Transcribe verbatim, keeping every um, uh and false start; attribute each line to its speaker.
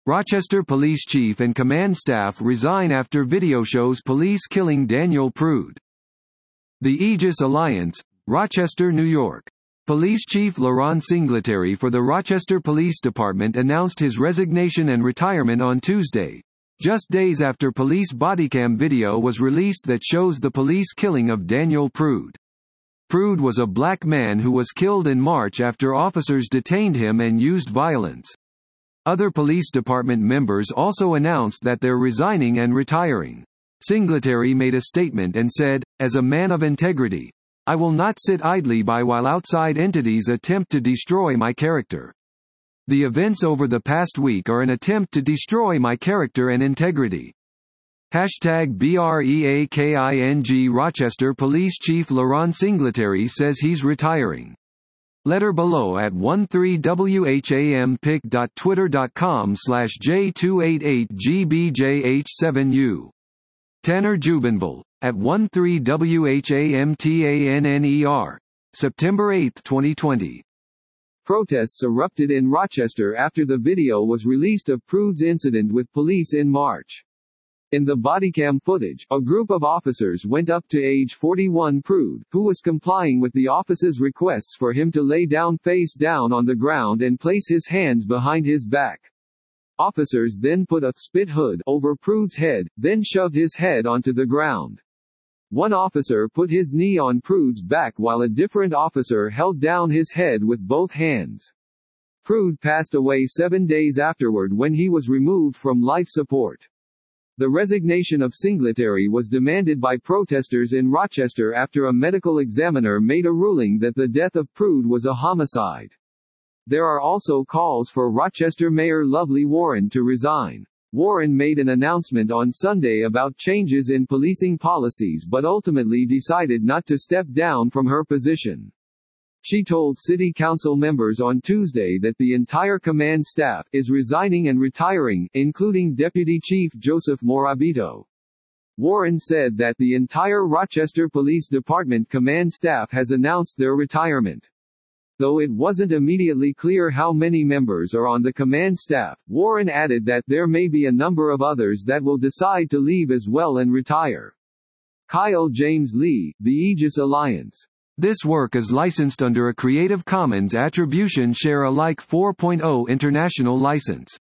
Speaker 1: Rochester Police Chief and Command Staff resign after video shows police killing Daniel Prude. The Aegis Alliance, Rochester, New York. Police Chief Laurent Singletary for the Rochester Police Department announced his resignation and retirement on Tuesday, just days after police bodycam video was released that shows the police killing of Daniel Prude. Prude was a black man who was killed in March after officers detained him and used violence. Other police department members also announced that they're resigning and retiring. Singletary made a statement and said, "As a man of integrity, I will not sit idly by while outside entities attempt to destroy my character. The events over the past week are an attempt to destroy my character and integrity." Hashtag BREAKING Rochester Police Chief Laurent Singletary says he's retiring. Letter below at thirteen W H A M pic dot twitter dot com slash J two eight eight G B J H seven U. Tanner Jubenville, at thirteen W H A M TANNER. September eighth twenty twenty. Protests erupted in Rochester after the video was released of Prude's incident with police in March. In the bodycam footage, a group of officers went up to age forty-one Prude, who was complying with the office's requests for him to lay down face down on the ground and place his hands behind his back. Officers then put a spit hood over Prude's head, then shoved his head onto the ground. One officer put his knee on Prude's back while a different officer held down his head with both hands. Prude passed away seven days afterward when he was removed from life support. The resignation of Singletary was demanded by protesters in Rochester after a medical examiner made a ruling that the death of Prude was a homicide. There are also calls for Rochester Mayor Lovely Warren to resign. Warren made an announcement on Sunday about changes in policing policies but ultimately decided not to step down from her position. She told city council members on Tuesday that the entire command staff is resigning and retiring, including Deputy Chief Joseph Morabito. Warren said that the entire Rochester Police Department command staff has announced their retirement. Though it wasn't immediately clear how many members are on the command staff, Warren added that there may be a number of others that will decide to leave as well and retire. Kyle James Lee, The Aegis Alliance. This work is licensed under a Creative Commons Attribution Share Alike four point oh international license.